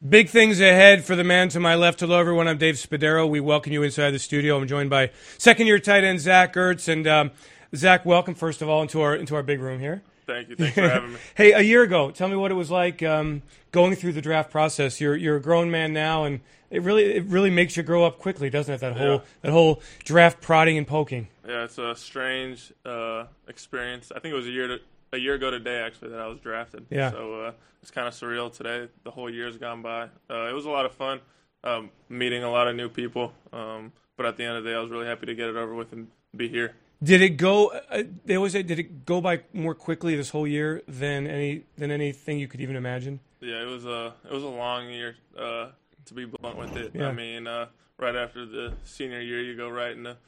Big things ahead for the man to my left. Hello, everyone. I'm Dave Spadaro. We welcome you inside the studio. I'm joined by second-year tight end Zach Ertz. And Zach, welcome, first of all, into our big room here. Thank you. Thanks for having me. Hey, a year ago, tell me what it was like going through the draft process. You're a grown man now, and it really makes you grow up quickly, doesn't it? That whole draft prodding and poking. Yeah, it's a strange experience. I think it was a year ago today, actually, that I was drafted. Yeah. So it's kind of surreal today. The whole year's gone by. It was a lot of fun, meeting a lot of new people. But at the end of the day, I was really happy to get it over with and be here. Did it go? They always say, did it go by more quickly this whole year than anything you could even imagine? Yeah, it was a long year. To be blunt with it, Yeah. I mean, right after the senior year, you go right into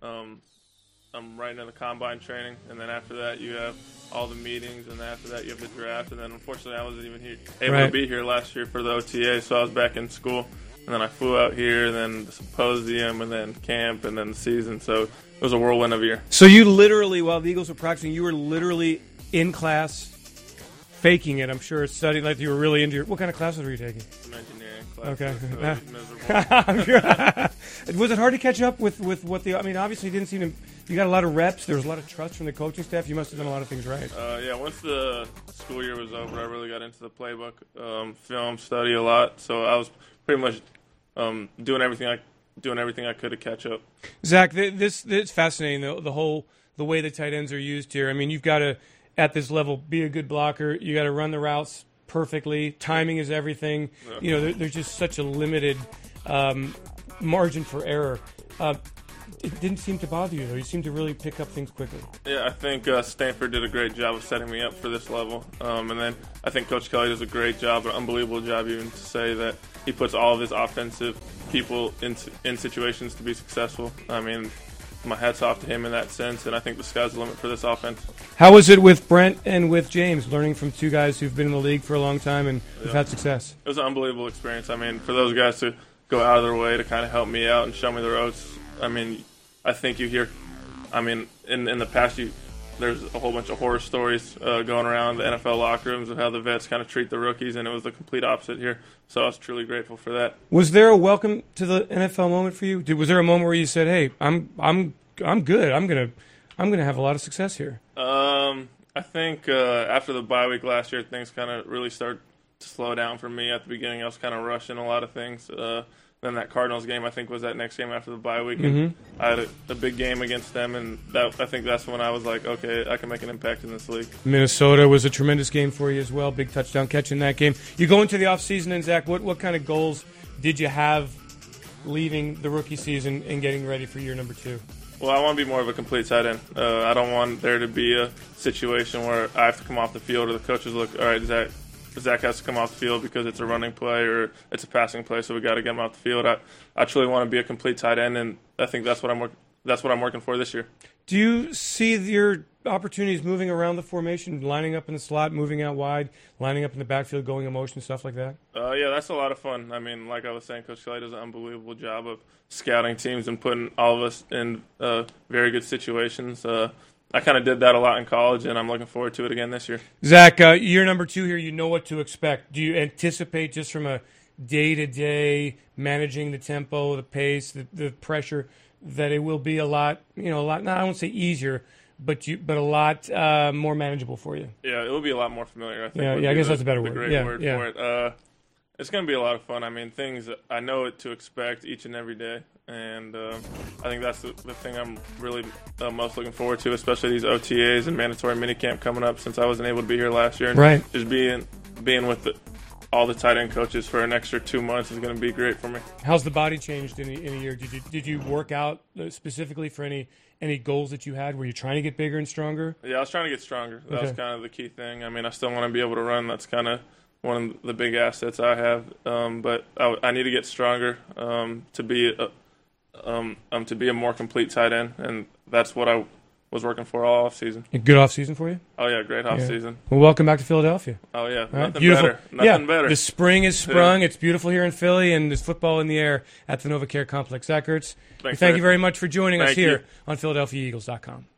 right into the combine training, and then after that, you have all the meetings, and then after that, you have the draft, and then unfortunately, I wasn't even able to be here last year for the OTA, so I was back in school, and then I flew out here, and then the symposium, and then camp, and then the season, so it was a whirlwind of a year. So you literally, while the Eagles were practicing, you were literally in class, faking it. I'm sure studying like you were really into your. What kind of classes were you taking? Some engineering class. Okay. So it was miserable. Was it hard to catch up with what the? I mean, obviously, you didn't seem to. You got a lot of reps. There was a lot of trust from the coaching staff. You must have done a lot of things right. Yeah. Once the school year was over, I really got into the playbook, film study a lot. So I was pretty much doing everything I could to catch up. Zach, this is fascinating. The way the tight ends are used here. I mean, you've got to at this level be a good blocker. You got to run the routes perfectly. Timing is everything. Yeah. You know, there's just such a limited margin for error. It didn't seem to bother you, though. You seemed to really pick up things quickly. Yeah, I think Stanford did a great job of setting me up for this level. And then I think Coach Kelly does a great job, an unbelievable job even to say that he puts all of his offensive people in situations to be successful. I mean, my hat's off to him in that sense, and I think the sky's the limit for this offense. How was it with Brent and with James, learning from two guys who've been in the league for a long time and have had success? It was an unbelievable experience. I mean, for those guys to go out of their way to kind of help me out and show me the ropes, I mean, I think you hear, I mean, in the past, there's a whole bunch of horror stories going around the NFL locker rooms of how the vets kind of treat the rookies, and it was the complete opposite here. So I was truly grateful for that. Was there a welcome to the NFL moment for you? Was there a moment where you said, "Hey, I'm good. I'm gonna have a lot of success here"? I think after the bye week last year, things kind of really started to slow down for me. At the beginning, I was kind of rushing a lot of things. Then that Cardinals game, I think, was that next game after the bye week. And I had a big game against them, and I think that's when I was like, okay, I can make an impact in this league. Minnesota was a tremendous game for you as well. Big touchdown catch in that game. You go into the offseason, and Zach, what kind of goals did you have leaving the rookie season and getting ready for year number 2? Well, I want to be more of a complete tight end. I don't want there to be a situation where I have to come off the field or the coaches look, all right, Zach has to come off the field because it's a running play or it's a passing play, so we got to get him off the field. I truly want to be a complete tight end, and I think that's what I'm working for this year. Do you see your opportunities moving around the formation, lining up in the slot, moving out wide, lining up in the backfield, going in motion, stuff like that? Yeah, that's a lot of fun. I mean, like I was saying, Coach Kelly does an unbelievable job of scouting teams and putting all of us in very good situations. I kind of did that a lot in college, and I'm looking forward to it again this year. Zach, year number 2 here, you know what to expect. Do you anticipate just from a day-to-day managing the tempo, the pace, the pressure, that it will be a lot, not, I won't say easier, but a lot more manageable for you? Yeah, it will be a lot more familiar, I think. Yeah, I guess that's a better word. Great word for it. It's going to be a lot of fun. I mean, things I know what to expect each and every day, and I think that's the thing I'm really most looking forward to, especially these OTAs and mandatory minicamp coming up since I wasn't able to be here last year. And just being with all the tight end coaches for an extra 2 months is going to be great for me. How's the body changed in a year? Did you work out specifically for any goals that you had? Were you trying to get bigger and stronger? Yeah, I was trying to get stronger. That was kind of the key thing. I mean, I still want to be able to run. That's kind of one of the big assets I have. But I need to get stronger to be a more complete tight end, and that's what I was working for all offseason. A good offseason for you? Oh, yeah, great offseason. Well, welcome back to Philadelphia. Oh, yeah, nothing beautiful. better. Nothing better. The spring is sprung. It's beautiful here in Philly, and there's football in the air at the NovaCare Complex. Zach Ertz, thank you very much for joining us here on PhiladelphiaEagles.com.